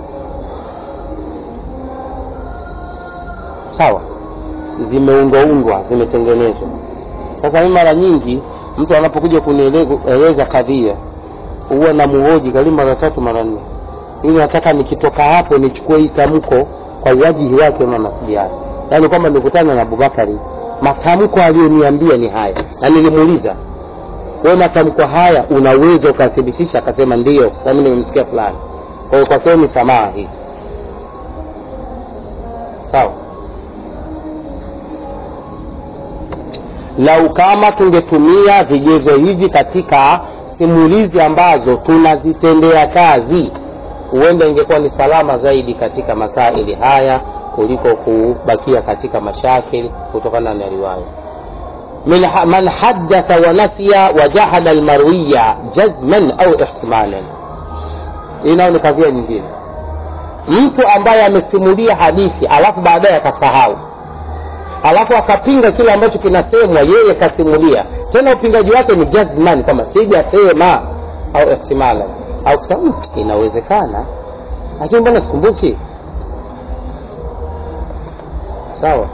sawa, zimeundwa zimetengenezwa. Sasa mimi mara nyingi mtu anapokuja kunieleza kadhia huwa na muhoji karibu mara tatu mara nne, ili nataka nikitoka hapo nichukue hii tamko kwa wajihi wake na masbiani, yani kwamba nikutana na Abubakari, matamko aliyoniambia ni haya, na nilimuuliza wewe matamko haya unaweza ukathibitisha? Akasema ndio, sasa mimi nimemsikia fulani. Kwa hiyo kwa kweli ni samaa hii. Sawa. Lau kama tungetumia vigezo hivi katika simulizi ambazo tunazitendea kazi, huenda ingekuwa ni salama zaidi katika masaili haya kuliko kubakia katika mashakil kutokana na riwaya. من من حدث ونسي وجحد المروية جزما أو احتمالا. Ina ni kadhia nyingine. Mtu ambaye amesimulia hadithi alafu baadaye akasahau, alafu akapinga kile ambacho kinasemwa yeye kasimulia, tena upingaji wake ni jazman, kama sijasema au ihtimala, au kusema inawezekana lakini mbona sikumbuki. Sawa.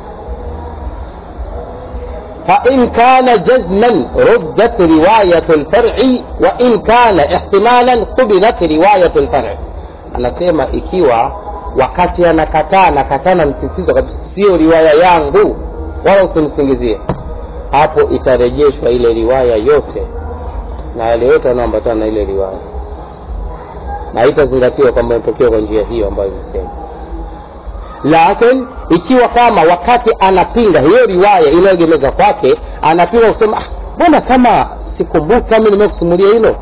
فإن كان جزما ردت رواية الفرع وإن كان احتمالا قبلت رواية الفرع. Anasema ikiwa wakati anakataa nakatana msisitizo kabisa sio riwaya yangu wala usimsingizie, hapo itarejeshwa ile riwaya yote na yale yote yanayoambatana na ile riwaya, na itazingatiwa kwamba imepokea kwa njia hiyo ambayo imesema. Lakini ikiwa kama wakati anapinga hiyo riwaya inayogemeza kwake, anapinga kusema ah, mbona kama sikumbuki kama nimekusimulia hilo,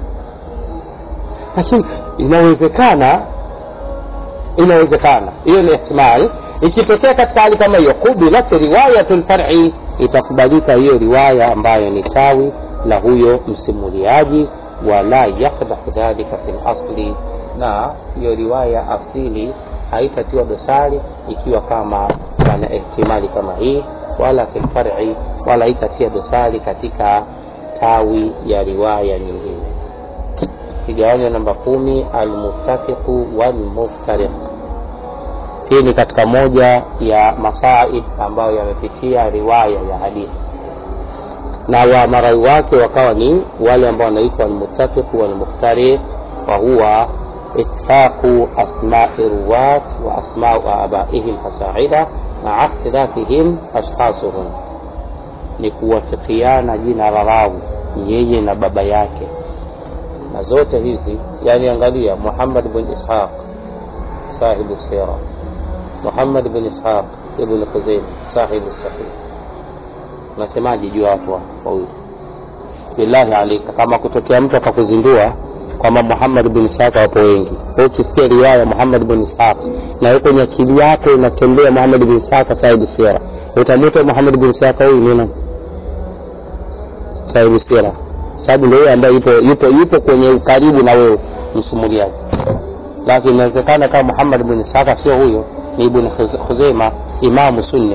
lakini inawezekana, inawezekana, hiyo ni ihtimali. Ikitokea katika hali kama hiyo, kubilat riwayatul far'i, itakubalika hiyo riwaya ambayo ni tawi la huyo msimuliaji, wala yakhdhu dhalika fil asli, na hiyo riwaya asili haitatiwa dosari ikiwa kama ana ihtimali kama hii, wala fil far'i, wala haitatia dosari katika tawi ya riwaya nyingine. Kigawanyo namba kumi, al-muttafiqu wal-muftariq. Hii ni katika moja ya masaid ambayo yamepitia riwaya ya hadithi, na wa marai wake wakawa ni wale ambao wanaitwa al-muttafiqu wal-muftariq, wa huwa ittifaqu asma'i ruwat wa asma'u abaihim fasa'ida ma'a ikhtilafihim ashkhasuhum, ni kuwafikiana jina la rawi yeye na baba yake. Na zote hizi yani angalia Muhammad ibn Ishaq sahibu sira, Muhammad ibn Ishaq ibn Khuzaimah sahibu sahih, nasemaje juu hapo huyu? Billahi alika, kama kutokea mtu akakuzindua kwamba Muhammad ibn Ishaq wapo wengi, wewe ukisikia riwaya Muhammad ibn Ishaq na yuko kwenye akili yako inatembea Muhammad ibn Ishaq sahibu sira, utamwita Muhammad ibn Ishaq huyu ni nani? Sahibu sira, sababu ndio ambaye yupo yupo yupo kwenye ukaribu na wewe msimuliaji. Lakini inawezekana kama Muhammad ibn Ishaq sio huyo, ni Ibn Khuzaimah Imam Sunni,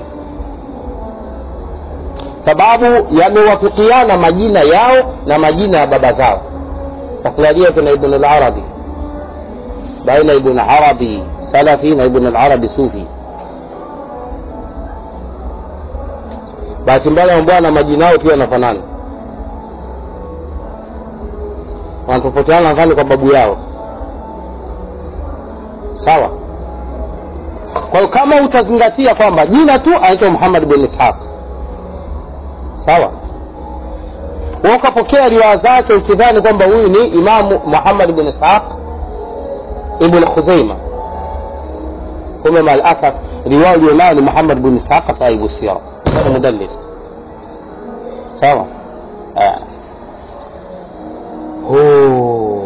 sababu yamewafikiana majina yao na majina ya baba zao. Taklalia kuna Ibn al-Arabi, baina Ibn Arabi Salafi na Ibn al-Arabi Sufi. Bahati mbaya mbwana majina yao pia yanafanana, wanatofautiana nadhani kwa babu yao. Sawa. Kwa hiyo kama utazingatia kwamba jina tu anaitwa Muhammad ibn Ishaq, sawa, ukapokea riwaya zake ukidhani kwamba huyu ni Imam Muhammad ibn Ishaq ibn Khuzaimah, kama mal asaf riwaya yuna ni Muhammad ibn Ishaq sahibu sira, ni mudallis. Sawa. ah oh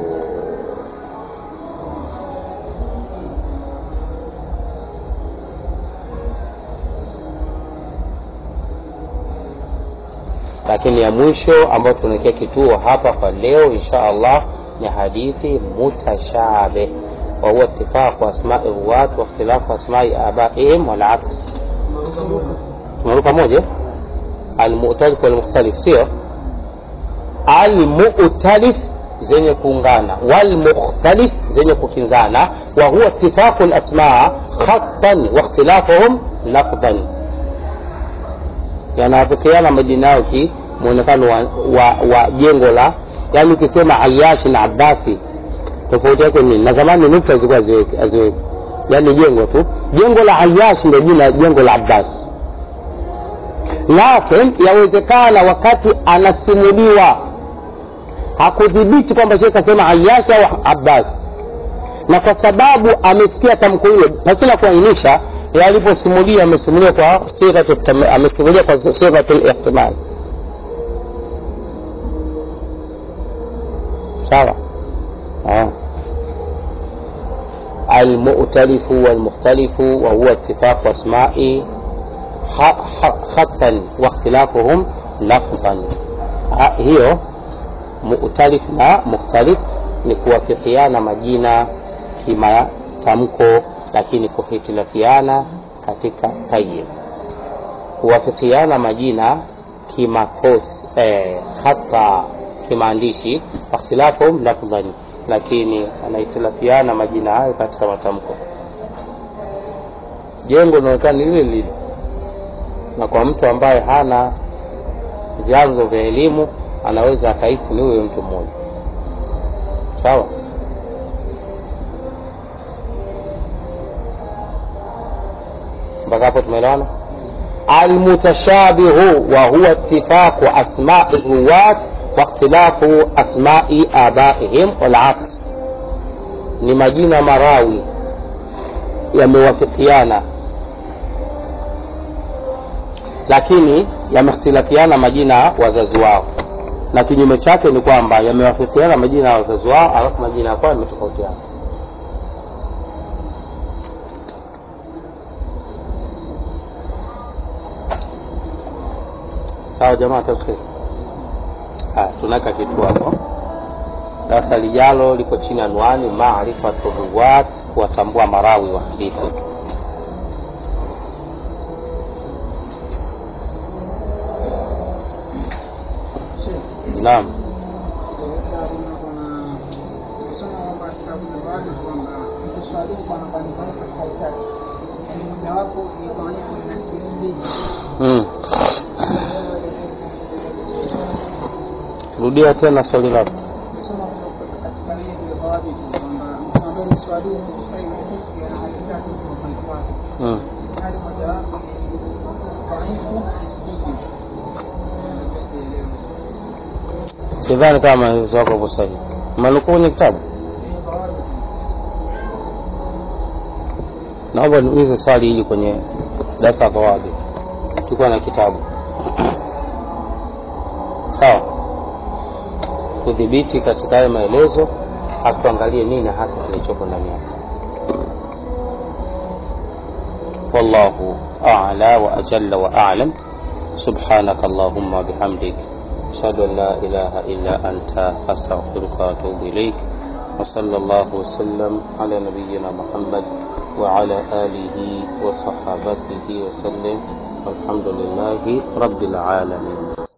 lakini ya mwisho ambayo tunaelekea kituo hapa kwa leo insha Allah ni hadithi mutashabih, wa huwa ittifaq asma'i ruwat wa ikhtilaf asma'i abaihim wal aks. Tunaruka moja, al-mu'talif wal mukhtalif, sio al-mu'talif zenye kuungana wal mukhtalif zenye kukinzana, wa huwa ittifaq al-asma' khattan wa ikhtilafuhum lafdhan, yanafikiana majina yao ki muonekano wa, wa, wa jengo la, yani ukisema Ayyash na Abbasi tofauti yake ni na zamani nukta zilikuwa ziweke aziweke, yani jengo tu. Jengo la Ayyash ndio jina jengo la Abbas, lakini yawezekana wakati anasimuliwa hakudhibiti kwamba sheikh kasema Ayyash au Abbas, na kwa sababu amesikia tamko hilo pasina kuainisha, aliposimulia amesimulia kwa sigha amesimulia kwa sigha al-ihtimal. sawa. ah المؤتلف والمختلف وهو اتفاق أسماء خطا واختلافهم لفظا. hiyo mu'talif na mukhtalif ni kuwafikiana majina kima tamko, lakini kuhitilafiana katika tayyib. Kuwafikiana majina kima kos eh, hata kimaandishi, ikhtilafum lafdhan, lakini anahitilafiana majina hayo katika matamko. Jengo linaonekana lile lile, na kwa mtu ambaye hana vyanzo vya elimu anaweza akahisi ni huyo mtu mmoja. sawa. mpaka hapo tumeelewana. Almutashabihu wa huwa ittifaqu asma'i ruwat wa ikhtilafu asma'i abaihim wal asr, ni majina marawi yamewafikiana lakini yamehtilafiana majina wazazi wao, na kinyume chake ni kwamba yamewafikiana majina wazazi wao alafu majina yao yametofautiana. sawa jamaa tafsiri. ah tunaka kitu hapo. Darasa lijalo liko chini anwani maarifatu ruwat, kuwatambua marawi wa hadithi. naam. Mm. Rudia tena swali lako. Mm. Sidhani kama hizo zako hapo sahihi. Manukuu kwenye kitabu. Naomba niulize swali hili kwenye darasa la wapi. Tulikuwa na kitabu. Sawa. Kudhibiti katika haya maelezo, hatuangalie nini hasa kilichopo ndani yake. Wallahu a'la wa ajalla wa a'lam. Subhanaka Allahumma bihamdik, ashhadu an la ilaha illa anta, astaghfiruka wa atubu ilayk. Wa sallallahu wa sallam ala nabiyyina Muhammad wa ala alihi wa sahbatihi wa sallam. Walhamdulillahi rabbil alamin.